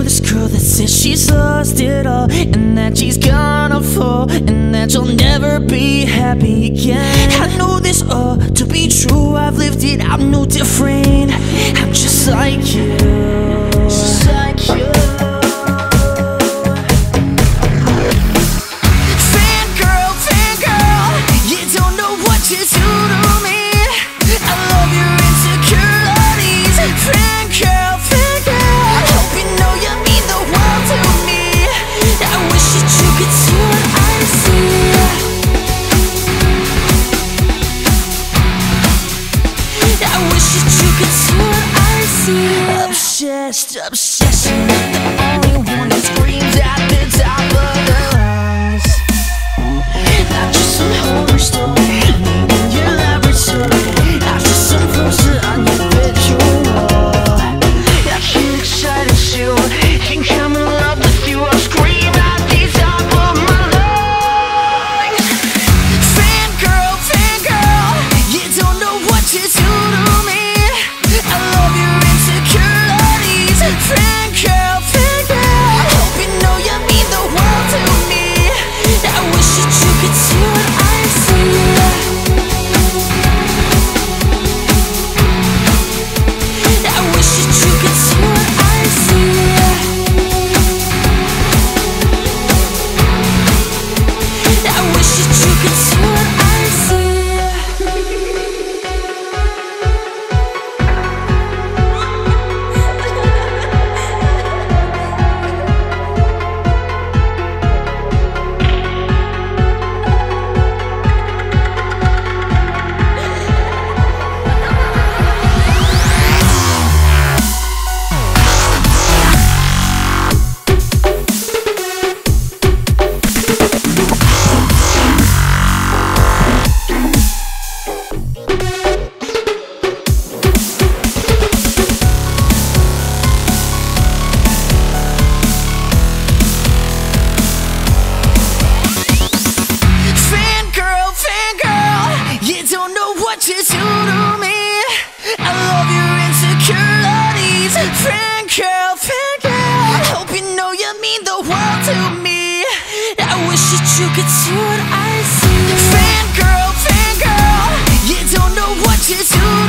this girl that says she's lost it all, and that she's gonna fall, and that you'll never be happy again. I know this all to be true, I've lived it, I'm no different. I'm just like you, just like you. Fangirl, fangirl, you don't know what you do to me. I love your insecurities. Fangirl, fangirl, hope you know you mean the world to me. I wish that you could see what I see. I wish that you could see what I see. Obsessed, obsession, the only one that screams at the top of the lungs. Not just some horror story in your laboratory, not just some poster on your bedroom wall. I get excited soon, can come in love with you. I'll scream at the top of my lungs. Fangirl, fangirl, you don't know what you do to me. I love your insecurities. Fangirl, fangirl, hope you know you mean the world to me. I wish that you could see what I see. I wish that you could see what I see. I wish that you could see what I see. What you do to me. I love your insecurities. Fangirl, fangirl, hope you know you mean the world to me. I wish that you could see what I see. Fangirl, fangirl, you don't know what you do.